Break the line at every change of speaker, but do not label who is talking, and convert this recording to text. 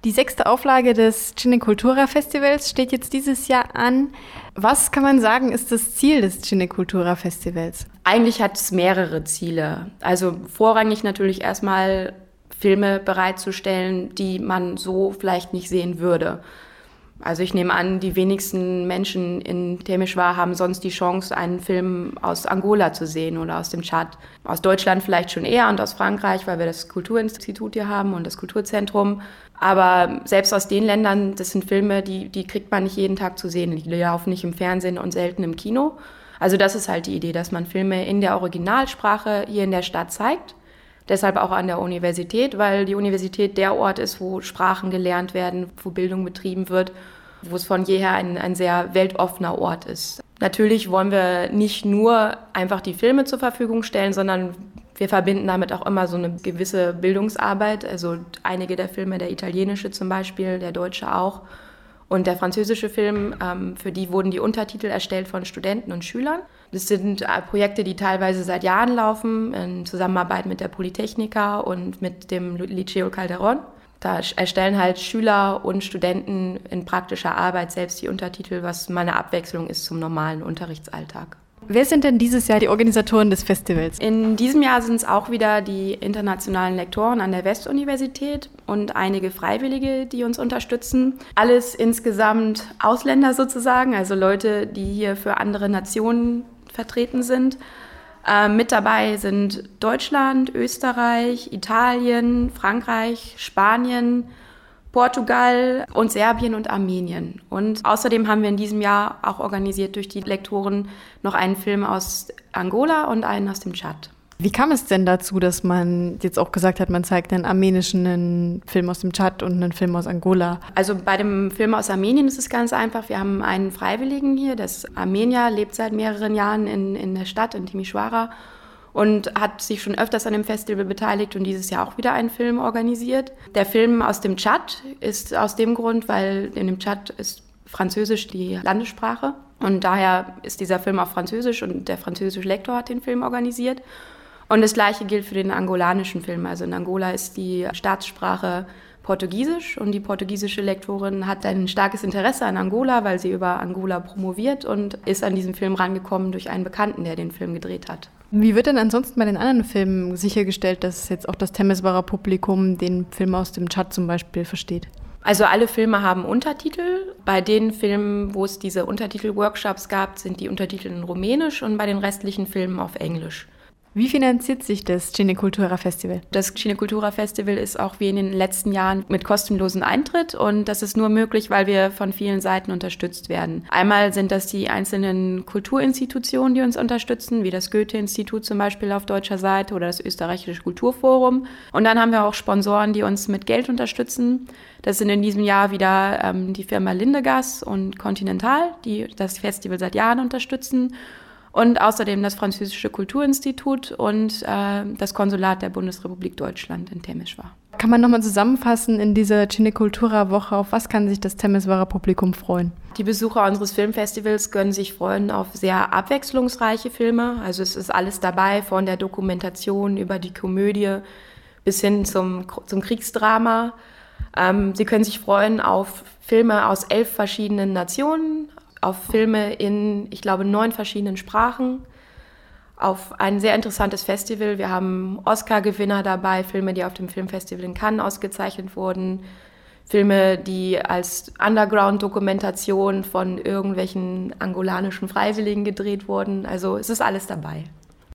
Die 6. Auflage des Cinecultura Festivals steht jetzt dieses Jahr an. Was kann man sagen, ist das Ziel des Cinecultura Festivals?
Eigentlich hat es mehrere Ziele. Also vorrangig natürlich erstmal Filme bereitzustellen, die man so vielleicht nicht sehen würde. Also ich nehme an, die wenigsten Menschen in Temeswar haben sonst die Chance, einen Film aus Angola zu sehen oder aus dem Tschad. Aus Deutschland vielleicht schon eher und aus Frankreich, weil wir das Kulturinstitut hier haben und das Kulturzentrum. Aber selbst aus den Ländern, das sind Filme, die kriegt man nicht jeden Tag zu sehen. Die laufen nicht im Fernsehen und selten im Kino. Also das ist halt die Idee, dass man Filme in der Originalsprache hier in der Stadt zeigt. Deshalb auch an der Universität, weil die Universität der Ort ist, wo Sprachen gelernt werden, wo Bildung betrieben wird, wo es von jeher ein sehr weltoffener Ort ist. Natürlich wollen wir nicht nur einfach die Filme zur Verfügung stellen, sondern wir verbinden damit auch immer so eine gewisse Bildungsarbeit. Also einige der Filme, der italienische zum Beispiel, der deutsche auch und der französische Film, für die wurden die Untertitel erstellt von Studenten und Schülern. Das sind Projekte, die teilweise seit Jahren laufen, in Zusammenarbeit mit der Polytechnica und mit dem Liceo Calderón. Da erstellen halt Schüler und Studenten in praktischer Arbeit selbst die Untertitel, was mal eine Abwechslung ist zum normalen Unterrichtsalltag.
Wer sind denn dieses Jahr die Organisatoren des Festivals?
In diesem Jahr sind es auch wieder die internationalen Lektoren an der Westuniversität und einige Freiwillige, die uns unterstützen. Alles insgesamt Ausländer sozusagen, also Leute, die hier für andere Nationen vertreten sind. Mit dabei sind Deutschland, Österreich, Italien, Frankreich, Spanien, Portugal und Serbien und Armenien. Und außerdem haben wir in diesem Jahr auch organisiert durch die Lektoren noch einen Film aus Angola und einen aus dem Tschad.
Wie kam es denn dazu, dass man jetzt auch gesagt hat, man zeigt einen armenischen einen Film aus dem Tschad und einen Film aus Angola?
Also bei dem Film aus Armenien ist es ganz einfach. Wir haben einen Freiwilligen hier, der ist Armenier, lebt seit mehreren Jahren in der Stadt, in Timișoara und hat sich schon öfters an dem Festival beteiligt und dieses Jahr auch wieder einen Film organisiert. Der Film aus dem Tschad ist aus dem Grund, weil in dem Tschad ist Französisch die Landessprache und daher ist dieser Film auf Französisch und der französische Lektor hat den Film organisiert. Und das Gleiche gilt für den angolanischen Film. Also in Angola ist die Staatssprache Portugiesisch und die portugiesische Lektorin hat ein starkes Interesse an Angola, weil sie über Angola promoviert und ist an diesen Film rangekommen durch einen Bekannten, der den Film gedreht hat.
Wie wird denn ansonsten bei den anderen Filmen sichergestellt, dass jetzt auch das Temeswarer Publikum den Film aus dem Tschad zum Beispiel versteht?
Also alle Filme haben Untertitel. Bei den Filmen, wo es diese Untertitel-Workshops gab, sind die Untertitel in Rumänisch und bei den restlichen Filmen auf Englisch.
Wie finanziert sich das Cinecultura Festival?
Das Cinecultura Festival ist auch wie in den letzten Jahren mit kostenlosen Eintritt und das ist nur möglich, weil wir von vielen Seiten unterstützt werden. Einmal sind das die einzelnen Kulturinstitutionen, die uns unterstützen, wie das Goethe-Institut zum Beispiel auf deutscher Seite oder das Österreichische Kulturforum. Und dann haben wir auch Sponsoren, die uns mit Geld unterstützen. Das sind in diesem Jahr wieder die Firma Lindegas und Continental, die das Festival seit Jahren unterstützen. Und außerdem das Französische Kulturinstitut und das Konsulat der Bundesrepublik Deutschland in Temeswar.
Kann man nochmal zusammenfassen in dieser Cinecultura-Woche, auf was kann sich das Temeswarer Publikum freuen?
Die Besucher unseres Filmfestivals können sich freuen auf sehr abwechslungsreiche Filme. Also es ist alles dabei, von der Dokumentation über die Komödie bis hin zum Kriegsdrama. Sie können sich freuen auf Filme aus 11 verschiedenen Nationen, auf Filme in, ich glaube, 9 verschiedenen Sprachen, auf ein sehr interessantes Festival. Wir haben Oscar-Gewinner dabei, Filme, die auf dem Filmfestival in Cannes ausgezeichnet wurden, Filme, die als Underground-Dokumentation von irgendwelchen angolanischen Freiwilligen gedreht wurden. Also es ist alles dabei.